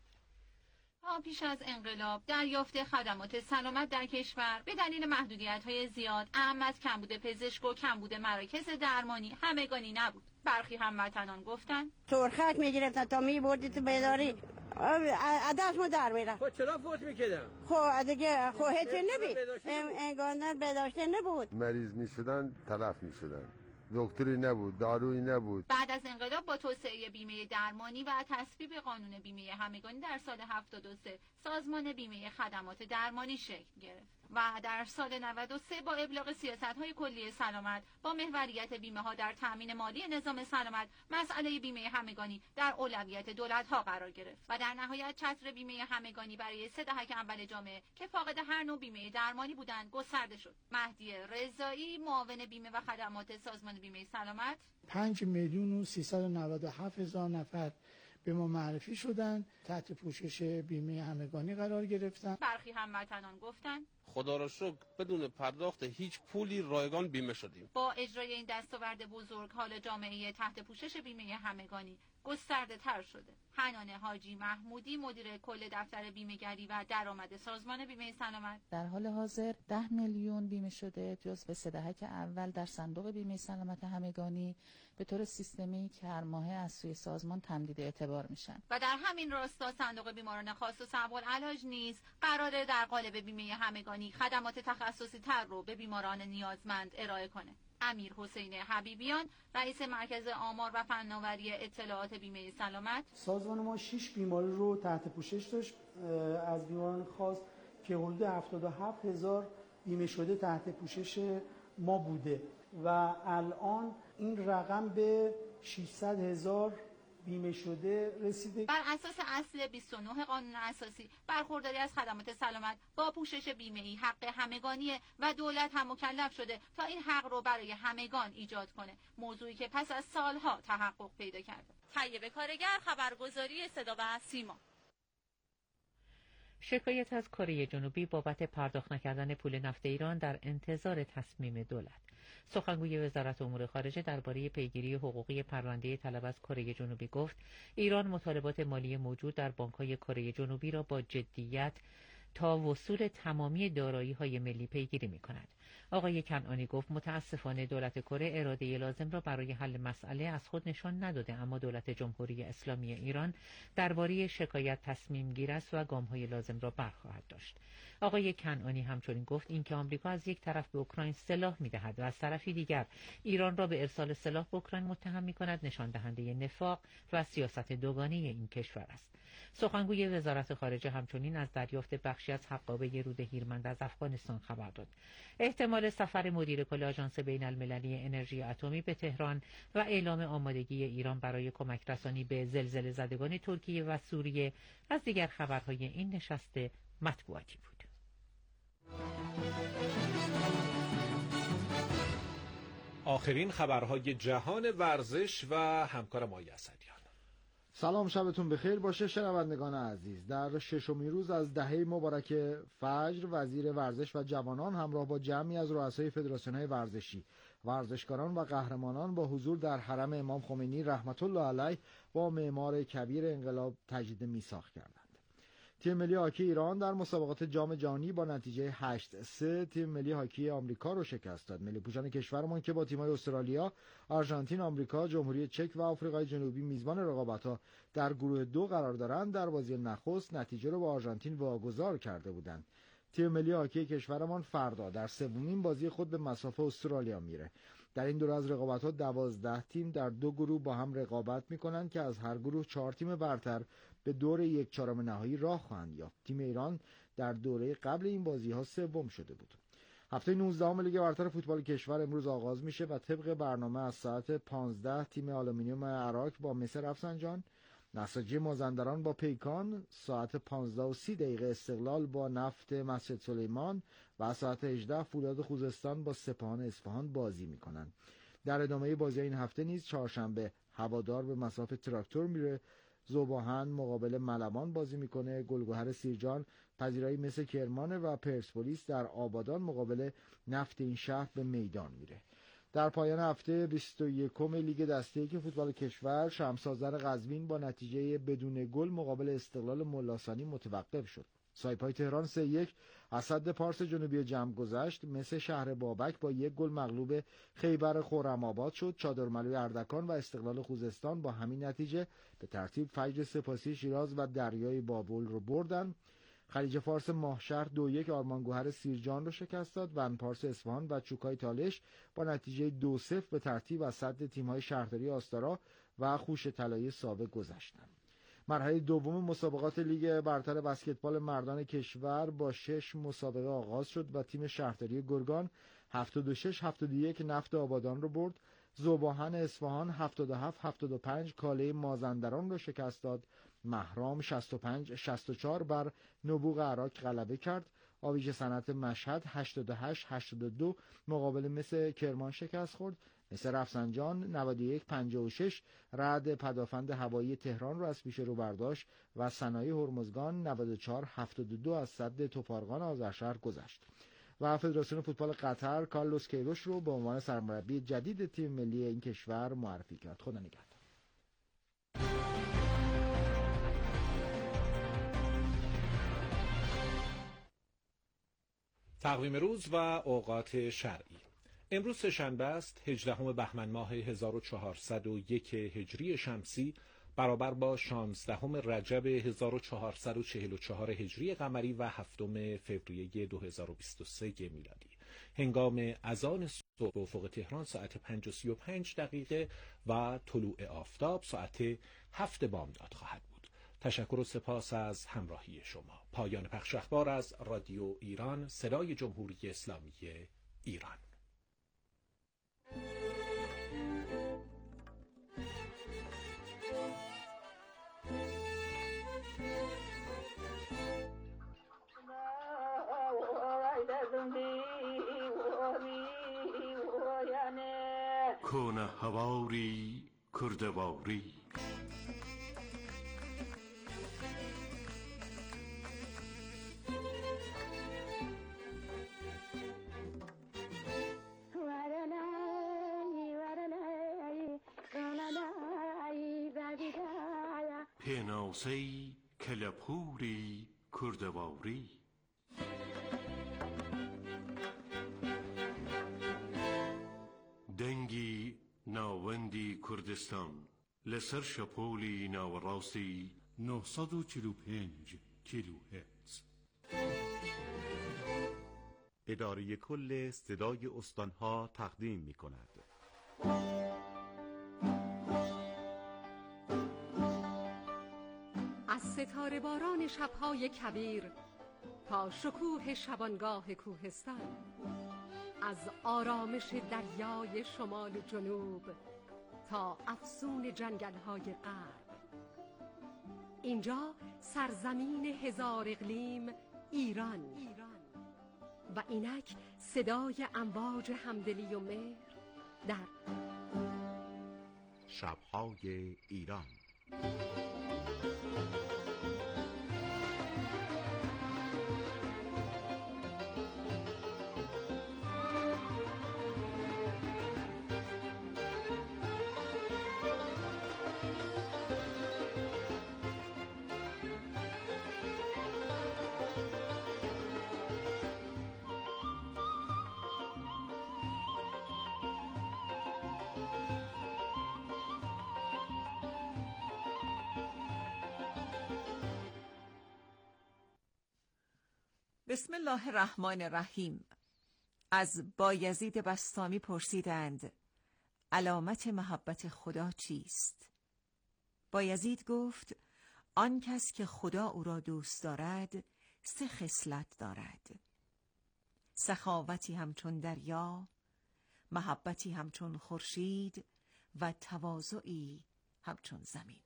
پیش از انقلاب دریافت خدمات سلامت در کشور به دلیل محدودیت‌های زیاد، اهم از کمبود پزشک و کمبود مراکز درمانی همگانی نبود. برخی هموطنان گفتند سرخک میگرفتن تا میبردی تو بیداری عدس ما در میرم. خب چرا فوت میکردم؟ خب دیگه خب هیچی نبی انگار بداشته نبود. مریض میشدن تلف میشدن، دکتری نبود، دارویی نبود. بعد از انقلاب با توسعه بیمه درمانی و تصویب قانون بیمه همگانی در سال هفتاد و سه سازمان بیمه خدمات درمانی شکل گرفت و در سال نود و سه با ابلاغ سیاست‌های کلی سلامت با محوریت بیمه‌ها در تأمین مالی نظام سلامت مسئله بیمه همگانی در اولویت دولت‌ها قرار گرفت و در نهایت چتر بیمه همگانی برای سه دهک اول جامعه که فاقد هر نوع بیمه درمانی بودند گسترده شد. مهدی رضایی، معاون بیمه و خدمات سازمان بیمه سلامت: پنج میلیون و سیصد و نود و هفت هزار نفر به ما معرفی شدن، تحت پوشش بیمه همگانی قرار گرفتن. برخی هموطنان گفتند خدا را شکر بدون پرداخت هیچ پولی رایگان بیمه شدیم. با اجرای این دستاورد بزرگ حال جامعه تحت پوشش بیمه همگانی گسترده تر شده. حنان حاجی محمودی مدیر کل دفتر بیمه‌گری و درآمد سازمان بیمه سلامت: در حال حاضر ده میلیون بیمه شده جزو سه دهک اول در صندوق بیمه سلامت همگانی به طور سیستمی که هر ماه از سوی سازمان تمدید اعتبار میشن. و در همین راستا صندوق بیماران خاص و صعب العلاج نیز قراره در قالب بیمه همگانی خدمات تخصصی تر رو به بیماران نیازمند ارائه کنه. امیر حسین حبیبیان رئیس مرکز آمار و فناوری اطلاعات بیمه سلامت: سازمان ما شش بیماری رو تحت پوشش داشت از بیماران خاص که حدود هفتاد و هفت هزار بیمه شده تحت پوشش ما بوده و الان این رقم به ششصد هزار بیمه شده رسیده. بر اساس اصل بیست و نه قانون اساسی برخورداری از خدمات سلامت با پوشش بیمه‌ای حق همگانیه و دولت هم مکلف شده تا این حق رو برای همگان ایجاد کنه، موضوعی که پس از سالها تحقق پیدا کرده. طیبه کارگر، خبرگزاری صدا و سیما. شکایت از کره جنوبی بابت پرداخت نکردن پول نفت ایران در انتظار تصمیم دولت. سخنگوی وزارت امور خارجه درباره پیگیری حقوقی پرونده طلب از کره جنوبی گفت ایران مطالبات مالی موجود در بانک‌های کره جنوبی را با جدیت تا وصول تمامی دارایی‌های ملی پیگیری می‌کند. آقای کنعانی گفت متاسفانه دولت کره اراده لازم را برای حل مسئله از خود نشان نداده، اما دولت جمهوری اسلامی ایران درباره شکایت تصمیم گیر است و گام‌های لازم را برخواهد داشت. آقای کنعانی همچنین گفت اینکه آمریکا از یک طرف به اوکراین سلاح می‌دهد و از طرفی دیگر ایران را به ارسال سلاح به اوکراین متهم می‌کند نشان دهنده نفاق و سیاست دوگانه این کشور است. سخنگوی وزارت خارجه همچنین از دریافت بخشی از حقابه رود هیرمند از افغانستان خبر داد. احتمال سفر مدیر کل آژانس بین المللی انرژی اتمی به تهران و اعلام آمادگی ایران برای کمک رسانی به زلزله زدگان ترکیه و سوریه از دیگر خبرهای این نشست مطبوعاتی بود. آخرین خبرهای جهان ورزش و همکار مایی اسدیان. سلام، شبتون بخیر باشه شنوندگان عزیز. در ششمین روز از دهه مبارک فجر، وزیر ورزش و جوانان همراه با جمعی از رؤسای فدراسیون‌های ورزشی، ورزشکاران و قهرمانان با حضور در حرم امام خمینی رحمت الله علیه با معمار کبیر انقلاب تجدید میثاق کردند. تیم ملی هاکی ایران در مسابقات جام جهانی با نتیجه هشت سه تیم ملی هاکی آمریکا رو شکست داد. ملی پوشان کشورمان که با تیم‌های استرالیا، آرژانتین، آمریکا، جمهوری چک و آفریقای جنوبی میزبان رقابت‌ها در گروه دو قرار دارند، در بازی نخست نتیجه رو با آرژانتین واگذار کرده بودند. تیم ملی هاکی کشورمان فردا در سومین بازی خود به مصاف استرالیا میره. در این دوره از رقابت‌ها دوازده تیم در دو گروه با هم رقابت می‌کنند که از هر گروه چهار تیم برتر به دور یک چهارم نهایی راه خواهند یافت. تیم ایران در دوره قبل این بازی‌ها سوم شده بود. هفته نوزدهم لیگ برتر فوتبال کشور امروز آغاز میشه و طبق برنامه از ساعت پانزده تیم آلومینیوم عراق با مس رفسنجان، نساجی مازندران با پیکان، ساعت پانزده و سی دقیقه استقلال با نفت مسجد سلیمان و ساعت هجده فولاد خوزستان با سپاهان اصفهان بازی میکنند. در ادامه بازی این هفته نیز چهارشنبه هوادار به مصاف تراکتور میره، ذوباهن مقابل ملمان بازی میکنه، گلگهر سیرجان پذیرایی مثل کرمان و پرسپولیس در آبادان مقابل نفت این شهر به میدان میره. در پایان هفته بیست و یکم لیگ دسته یک فوتبال کشور، شمس‌آذر قزوین با نتیجه بدون گل مقابل استقلال ملاثانی متوقف شد. سایپای تهران سه یک از صد پارس جنوبی جمع گذشت. مثل شهر بابک با یک گل مغلوب خیبر خرم‌آباد شد. چادرملوی اردکان و استقلال خوزستان با همین نتیجه به ترتیب فجر سپاسی شیراز و دریای بابل رو بردن. خلیج فارس ماهشهر دو یک آرمانگوهر سیرجان رو شکست داد. ون پارس اصفهان و چوکای تالش با نتیجه دو صفر به ترتیب از صد تیم‌های شهرداری آستارا و خوش طلایی سابق گذشتند. مرحله دوم مسابقات لیگ برتر بسکتبال مردان کشور با شش مسابقه آغاز شد و تیم شهرداری گرگان هفتاد و شش هفتاد و یک نفت آبادان رو برد. ذوباهن اصفهان هفتاد و هفت هفتاد و پنج کاله مازندران رو شکست داد. مهرام شصت و پنج شصت و چهار بر نبوغ عراق غلبه کرد. آویژه صنعت مشهد هشتاد و هشت هشتاد و دو مقابل مس کرمان شکست خورد. مس رفسنجان نود و یک پنجاه و شش رعد پدافند هوایی تهران را از پیش رو برداشت و صنایع هرمزگان نود و چهار هفتاد و دو از صد توپارگان آذرشهر گذشت. و فدراسیون فوتبال قطر کارلوس کیروش رو به عنوان سرمربی جدید تیم ملی این کشور معرفی کرد. خدا نگهدار. تقویم روز و اوقات شرعی. امروز سه‌شنبه است، هجدهم بهمن ماه هزار و چهارصد و یک هجری شمسی، برابر با شانزدهم رجب هزار و چهارصد و چهل و چهار هجری قمری و هفتم فوریه دو هزار و بیست و سه میلادی. هنگام اذان صبح افق تهران ساعت پنج و سی و پنج دقیقه و طلوع آفتاب ساعت هفت بامداد خواهد بود. تشکر و سپاس از همراهی شما. پایان پخش اخبار از رادیو ایران، صدای جمهوری اسلامی ایران. کنه هواری کردواری پیناسی کلپوری کردواری دنگی ناوندی کردستان لسر شپولی ناوراستی نهصد و چهل و پنج کیلو هرتز. اداره کل صدای استانها تقدیم می کند. از ستاره باران شبهای کبیر تا شکوه شبانگاه کوهستان، از آرامش دریای شمال و جنوب تا افسون جنگل‌های غرب، اینجا سرزمین هزار اقلیم ایران و اینک صدای امواج همدلی و مهر در شب‌های ایران. بسم الله الرحمن الرحیم. از بایزید بسطامی پرسیدند علامت محبت خدا چیست؟ بایزید گفت آن کس که خدا او را دوست دارد سه خصلت دارد: سخاوتی همچون دریا، محبتی همچون خورشید و تواضعی همچون زمین.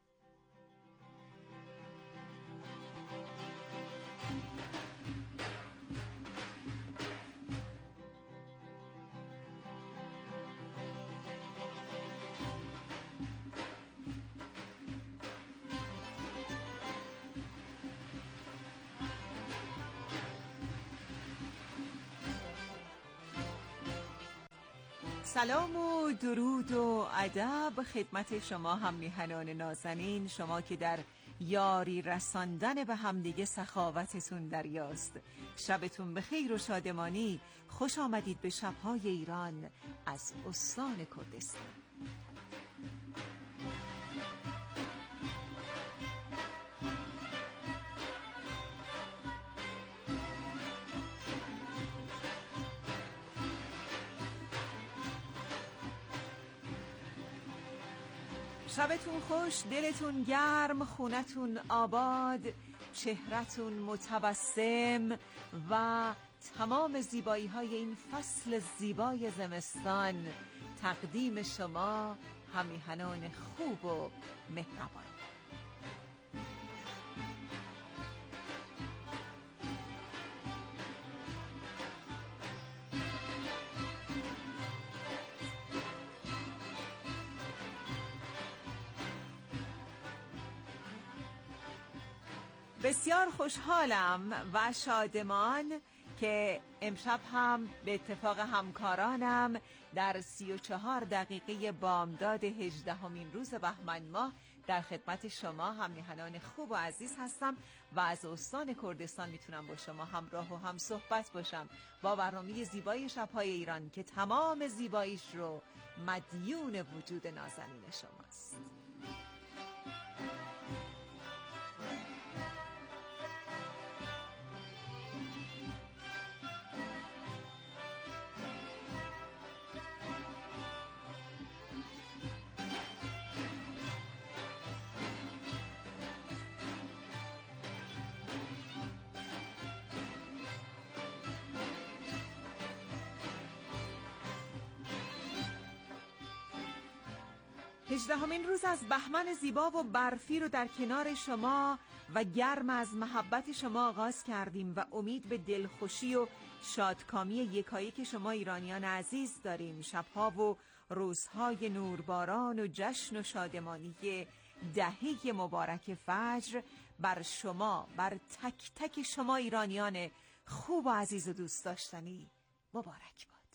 سلام و درود و ادب خدمت شما هم میهنان نازنین، شما که در یاری رساندن به همدیگه سخاوتتون دریاست. شبتون بخیر و شادمانی. خوش آمدید به شب‌های ایران از استان کردستان. شبتون خوش، دلتون گرم، خونتون آباد، چهرتون متبسم و تمام زیبایی های این فصل زیبای زمستان تقدیم شما همیهنان خوب و مهربان. بسیار خوشحالم و شادمان که امشب هم به اتفاق همکارانم در سی و چهار دقیقه بامداد هجدهمین روز بهمن ماه در خدمت شما هم‌نهادان خوب و عزیز هستم و از استان کردستان میتونم با شما همراه و هم صحبت باشم با برنامه زیبای شب‌های ایران که تمام زیباییش رو مدیون وجود نازنین شماست. هجدهمین روز از بهمن زیبا و برفی رو در کنار شما و گرم از محبت شما آغاز کردیم و امید به دلخوشی و شادکامی یکایک شما ایرانیان عزیز داریم. شبها و روزهای نورباران و جشن و شادمانی دهه مبارک فجر بر شما، بر تک تک شما ایرانیان خوب و عزیز و دوست داشتنی مبارک باد.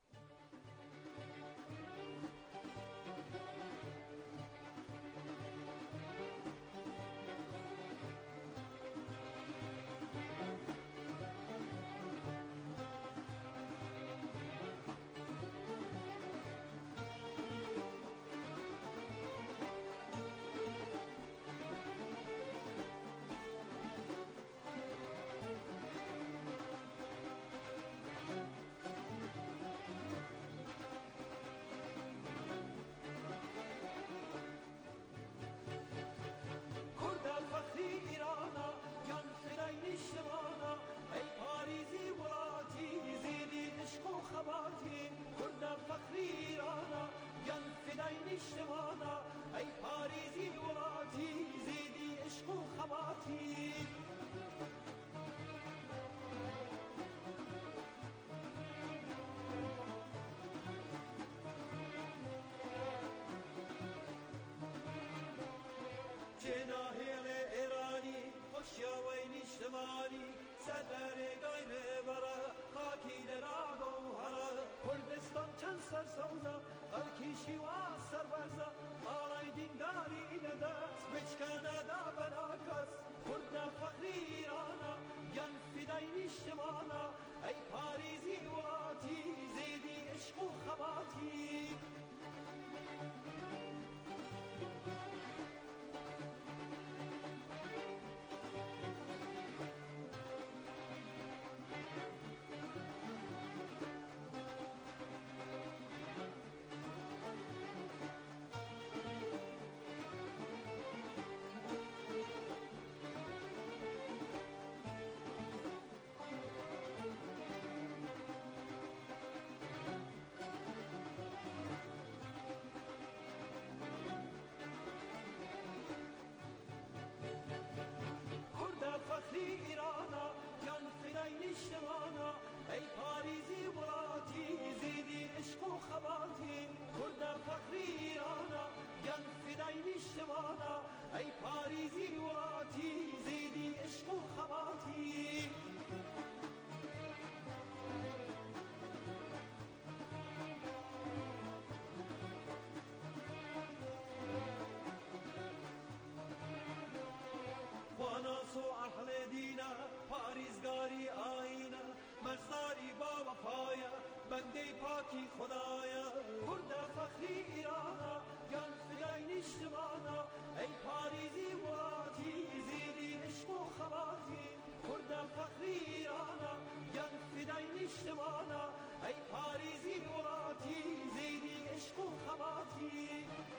بنده پاکی خدایا کرد فخری ایرانا گل فدای نشتمانا ای پاریزی واتی زیدی عشق و خواتی کرد فخری ایرانا گل فدای نشتمانا ای پاریزی واتی زیدی عشق و خواتی.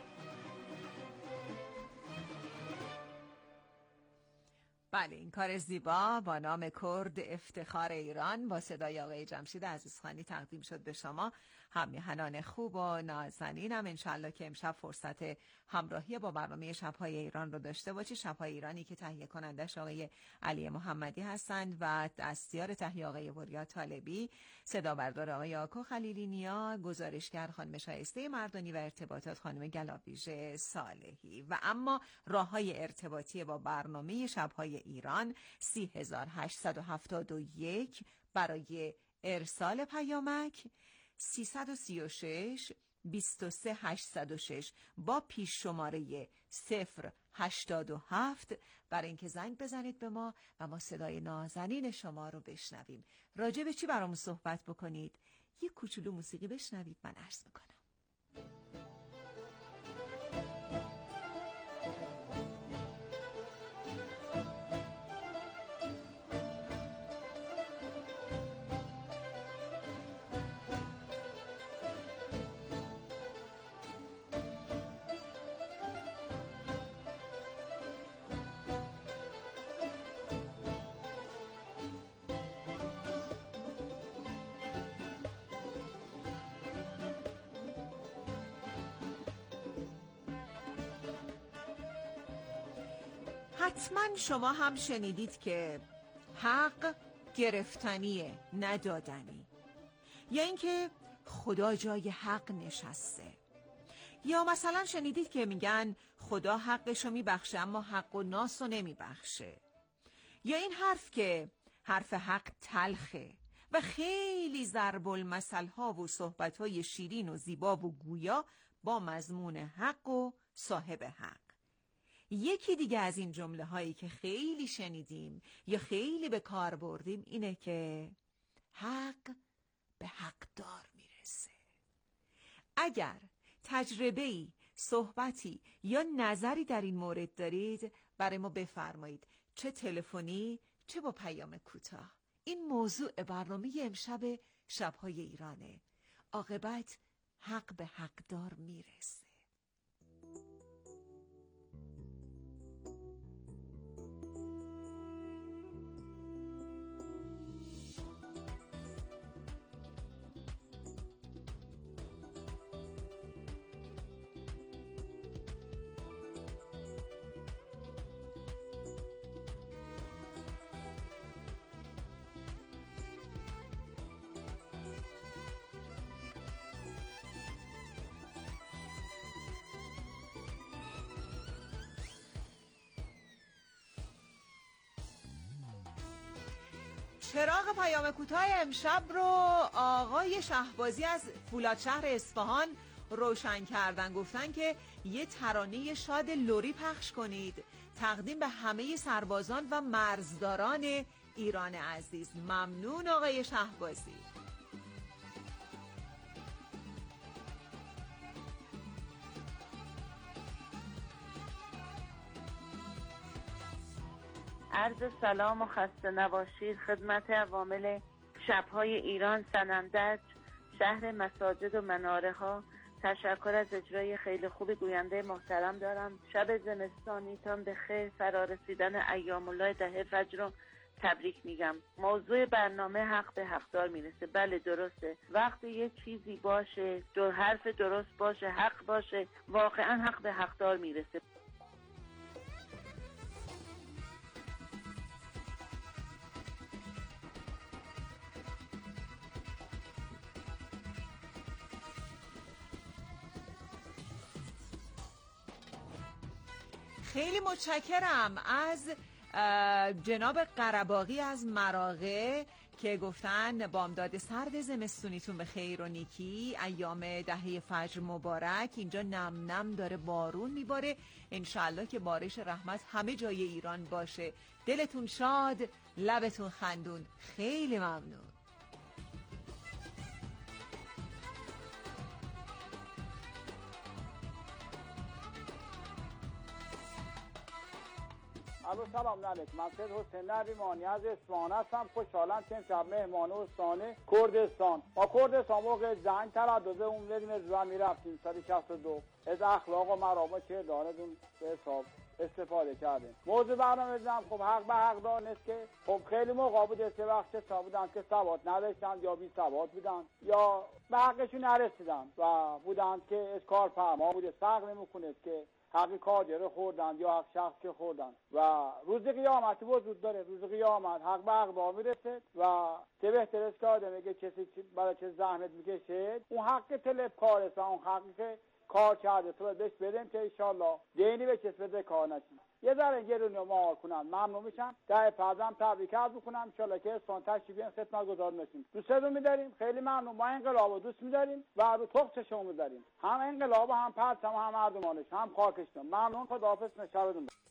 بله، این کار زیبا با نام کرد افتخار ایران با صدای آقای جمشید عزیزخانی تقدیم شد به شما هم‌میهنان خوب و نازنینم. انشالله که امشب فرصت همراهی با برنامه شب‌های ایران رو داشته باشید. شب‌های ایرانی که تهیه کنندش آقای علی محمدی هستند و دستیار تهیه آقای وریا طالبی، صدا بردار آقای آکو خلیلی نیا، گزارشگر خانم شایسته مردانی و ارتباطات خانم گلاویژه صالحی. و اما راه‌های ارتباطی با برنامه شب‌های ایران سی هزار هشتصد و هفتاد و یک برای ارسال پیامک، سیصد و سی و شش بیست و سه هشتصد و شش با پیش شماره صفر هشتاد و هفت برای اینکه زنگ بزنید به ما و ما صدای نازنین شما رو بشنویم. راجع به چی برامون صحبت بکنید؟ یه کوچولو موسیقی بشنوید، من عرض میکنم. حتما شما هم شنیدید که حق گرفتنیه، ندادنی، یا اینکه خدا جای حق نشسته، یا مثلا شنیدید که میگن خدا حقشو میبخشه اما حق و ناسو نمیبخشه، یا این حرف که حرف حق تلخه و خیلی ضرب المثل ها و صحبت های شیرین و زیبا و گویا با مضمون حق و صاحب حق. یکی دیگه از این جمله هایی که خیلی شنیدیم یا خیلی به کار بردیم اینه که حق به حقدار میرسه. اگر تجربه‌ای، صحبتی یا نظری در این مورد دارید برای ما بفرمایید، چه تلفنی چه با پیام کوتاه. این موضوع برنامه امشب شب‌های ایرانه. عاقبت حق به حقدار میرسه. چراغ پیام کوتاه امشب رو آقای شهبازی از فولادشهر اصفهان روشن کردن. گفتن که یه ترانه شاد لری پخش کنید تقدیم به همه سربازان و مرزداران ایران عزیز. ممنون آقای شهبازی. عرض سلام و خسته نباشید خدمت عوامل شب‌های ایران، سنندج، شهر مساجد و مناره ها. تشکر از اجرای خیلی خوب گوینده محترم دارم. شب زمستانیتان به خیر، فرارسیدن ایام الله دهه فجر رو تبریک میگم. موضوع برنامه حق به حقدار میرسه. بله درسته، وقتی یه چیزی باشه، دو حرف درست باشه، حق باشه، واقعا حق به حقدار میرسه. خیلی متشکرم از جناب قرباغی از مراغه که گفتن بامداد سرد زمستونیتون به خیر و نیکی، ایام دهه فجر مبارک. اینجا نم نم داره بارون میباره، انشالله که بارش رحمت همه جای ایران باشه. دلتون شاد، لبتون خندون. خیلی ممنون. الو سلام علیکم. من سید حسین نریمانی از اصفهان هستم. خوشحالم که امشب مهمان استان کردستان ما کردستان موقع جنگ تردد اون بدیم از زمین رفتیم سال شصت و دو از اخلاق و مرامت که داردون به حساب استفاده کردیم. موضوع برنامه دیدم خب حق به حق دار نیست که خب خیلی موقع بوده سه وقت کسا بودن که سواد نداشتن یا بی سواد بودن یا به حقشون نرسیدن و بودن که از کار فرما بوده سرق نمیکنه که حق کارگر خوردن یا حق شخص که خوردن و روز قیامت وجود داره. روز قیامت حق به حق با میرسه و چه بهتر است که آدم میگه کسی برای چه زحمت میکشه اون حق طلب کارست، اون حقی که کار کرده تو بهش بدیم که انشالله دینی به کس بده کار نشید. یه ذره گرونی ما کنن ممنون میشم. ده پردم تبریک عرض میکنم ان شاءالله که اصفهان تشریف بیارین خدمتگزار میشیم. دوستتون می‌داریم، خیلی ممنون. ما انقلابو دوست می‌داریم و رو تخت شما می‌داریم، هم انقلاب هم پرچم هم مردمانش هم خاکشون. ممنون، خداحافظ، شبتون بخیر.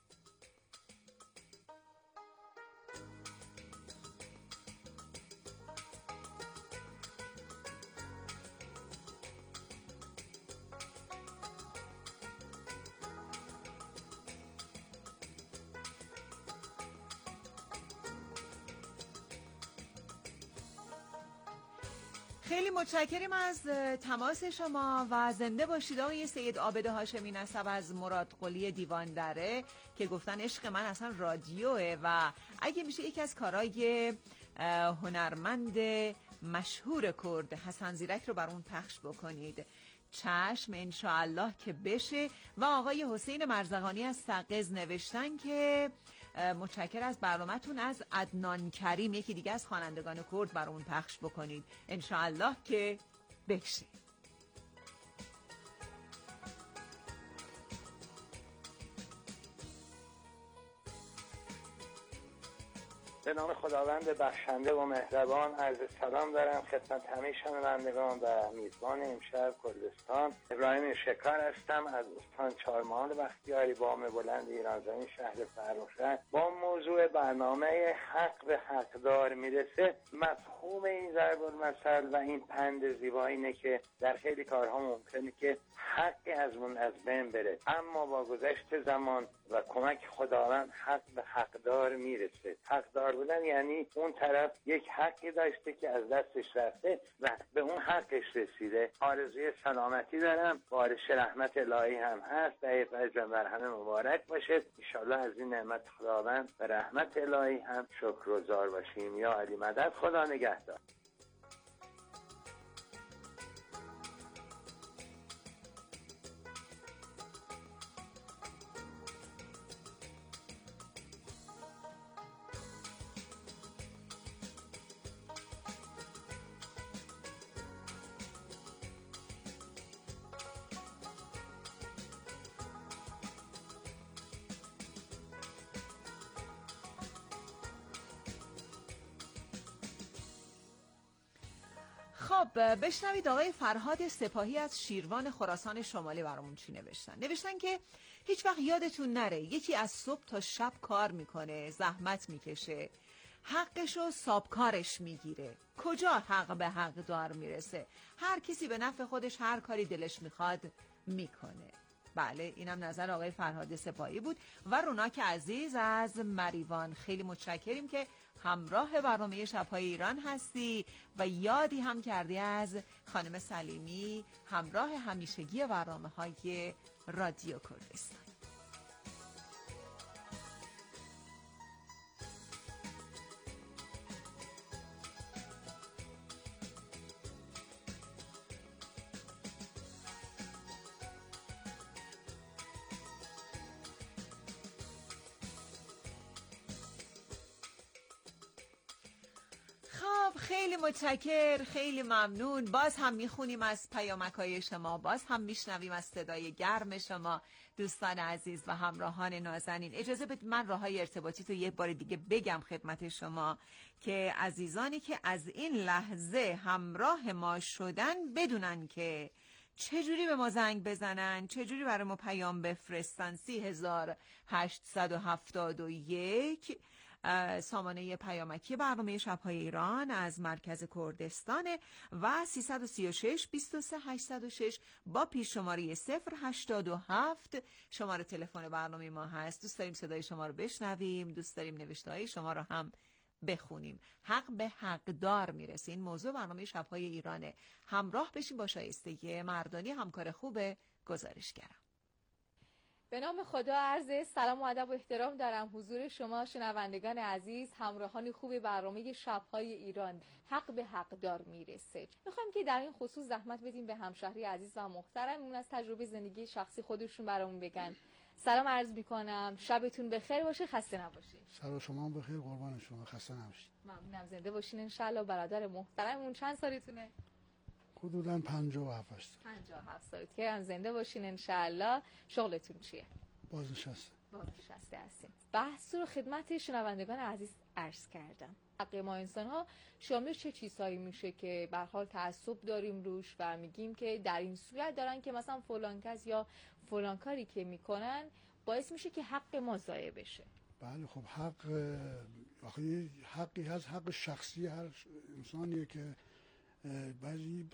خیلی متشکریم از تماس شما و زنده باشید آقای سید عابد هاشمی نسب از مرادقلی دیوان دره که گفتن عشق من اصلا رادیوه و اگه میشه یکی از کارهای هنرمند مشهور کرد حسن زیرک رو بر اون پخش بکنید. چشم انشاءالله که بشه. و آقای حسین مرزقانی از سقز نوشتن که متشکر از برنامه‌تون، از عدنان کریم یکی دیگه از خوانندگان کرد بر اون پخش بکنید انشاءالله که بشه. به نام خداوند بخشنده و مهربان عرض سلام دارم خدمت همه شنوندگان و میزبان امشب کردستان. ابراهیم شکار هستم از استان چهارمحال بختیاری، بام بلند ایران زمین، شهر فرخ. با موضوع برنامه حق به حقدار میرسه. مفهوم این ضرب المثل و این پند زیبا اینه که در خیلی کارها ممکنه که حقی ازمون از بین بره، اما با گذشت زمان و کمک خداوند حق به حقدار میرسه. حقدار بودن یعنی اون طرف یک حقی داشته که از دستش رفته و به اون حقش رسیده. آرزوی سلامتی دارم، بارش رحمت الهی هم هست، دعیت و مرحمه مبارک باشه. انشالله از این نعمت خداوند و رحمت الهی هم شکرگزار باشیم. یا علی مدد، خدا نگهدار. خب بشنوید آقای فرهاد سپاهی از شیروان خراسان شمالی برامون چی نوشتن. نوشتن که هیچ وقت یادتون نره یکی از صبح تا شب کار میکنه، زحمت میکشه، حقشو سابکارش میگیره. کجا حق به حق دار میرسه؟ هر کسی به نفع خودش هر کاری دلش میخواد میکنه. بله، اینم نظر آقای فرهاد سپاهی بود. و روناک عزیز از مریوان، خیلی متشکریم که همراه برنامه شب‌های ایران هستی و یادی هم کردی از خانم سلیمی، همراه همیشگی برنامه‌های رادیو کردستان. خیلی متشکر، خیلی ممنون. باز هم میخونیم از پیامک‌های شما، باز هم میشنویم از صدای گرم شما دوستان عزیز و همراهان نازنین. اجازه بدید من راههای ارتباطی تو یک بار دیگه بگم خدمت شما که عزیزانی که از این لحظه همراه ما شدن بدونن که چجوری به ما زنگ بزنن، چجوری برای ما پیام بفرستن. سی هزار هشتصد و هفتاد و یک سامانه پیامکی برنامه شب‌های ایران از مرکز کردستان و سیصد و سی و شش بیست و سه هشتصد و شش با پیش شماره صفر هشتاد و هفت شماره تلفن برنامه ما هست. دوست داریم صدای شما رو بشنویم، دوست داریم نوشته‌های شما رو هم بخونیم. حق به حقدار میرسه. این موضوع برنامه شب‌های ایرانه. همراه بشیم با شایستگی مردانی، همکار خوب گزارشگرم. به نام خدا عرض سلام و ادب و احترام دارم حضور شما شنوندگان عزیز، همراهان خوب برنامه شب‌های ایران. حق به حقدار میرسه. میخوایم که در این خصوص زحمت بدیم به همشهری عزیز و محترم، اون از تجربه زندگی شخصی خودشون برامون بگن. سلام عرض میکنم، شبتون بخیر باشه، خسته نباشید. شب شما بخیر، قربان شما، خسته نباشید. ممنونم، زنده باشین ان شاء الله. برادر محترممون چند سالتونه؟ حدوداً پنجاه و هفت سال. پنجاه و هفت سالت که هم زنده باشین ان شاء الله. شغلتون چیه؟ بازنشسته. بازنشسته هستیم. بحث رو خدمت شنوندگان عزیز عرض کردم. حق ما انسان ها شامل چه چیزهایی میشه که به هر حال تعصب داریم روش و میگیم که در این صورت دارن که مثلا فلان کس یا فلان کاری که میکنن باعث میشه که حق ما ضایع بشه؟ بله خب حق آخه حقی هست، حق شخصی هر انسانیه که بعضی